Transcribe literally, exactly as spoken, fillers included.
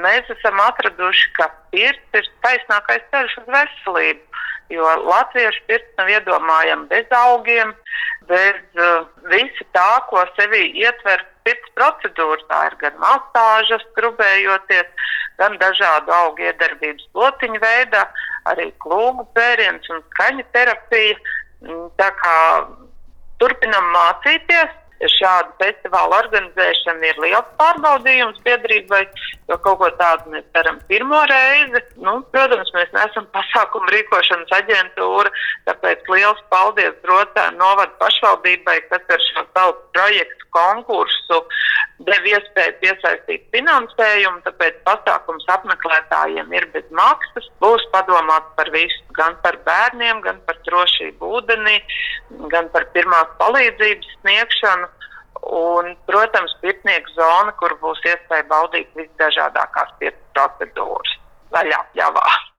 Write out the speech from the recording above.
mēs esam atraduši, ka pirts ir taisnākais ceļš uz veselību, jo latviešu pirts nav iedomājama bez augiem, bez uh, visa tā, ko sevī ietver pirts procedūra. Tā ir gan masāžas, skrubējoties, gan dažādu augu iedarbības lotiņu veidā, arī klūgu pēriens un skaņu terapija. Tā kā turpinam mācīties. Šādu festivālu organizēšana ir liels pārbaudījums biedrībai, jo kaut ko tādu mēs darām pirmo reizi. Nu, protams, mēs neesam pasākumu rīkošanas aģentūra, tāpēc liels paldies Brocēnu novada pašvaldībai, kas ar šo savu projektu konkursu deva iespēju piesaistīt finansējumu, tāpēc pasākums apmeklētājiem ir bez maksas. Būs padomāts par visu, gan par bērniem, gan par drošību ūdenī, gan par pirmās palīdzības sniegšanu. Un, protams, pirtnieku zona, kur būs iespēja baudīt visdažādākās pirts procedūras vaļā pļavā.